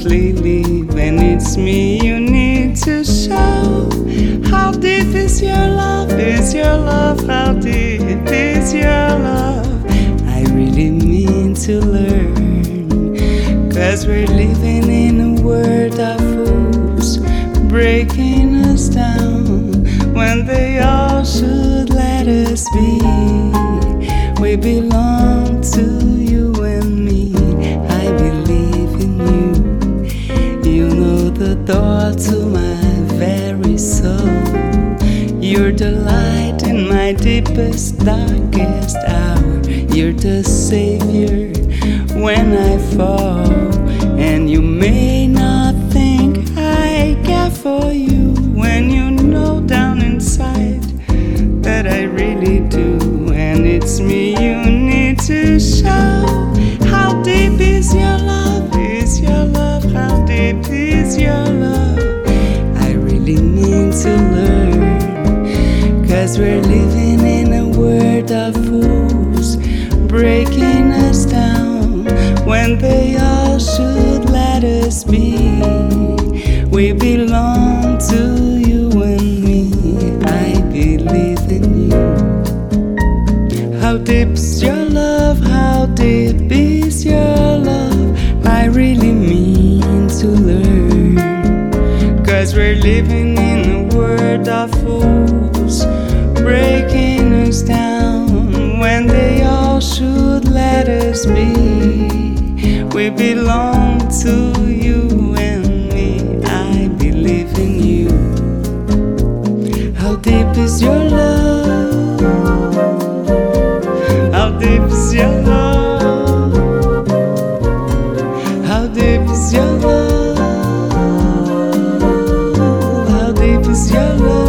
honestly leave. And it's me you need to show. How deep is your love? Is your love? How deep is your love? I really mean to learn, 'cause we're living in a world of fools, breaking us down when they all should let us be. We belong to you and me. I believe in you. You know the door to my very soul. You're the light in my deepest, darkest hour. You're the savior when I fall. And you may not think I care for you, when you know down inside that I really do. And it's me you need to show. How deep is your love? Is your love? How deep is your love? I really need to learn, 'cause we're living in a world of fools, breaking us down when they all should let us be. We belong to you and me. I believe in you. How deep's your love? How deep is your love? I really mean to learn, 'cause we're living in a world of fools, breaking us down when they all should let us be. We belong to you and me. I believe in you. How deep is your love? How deep is your love? How deep is your love? How deep is your love?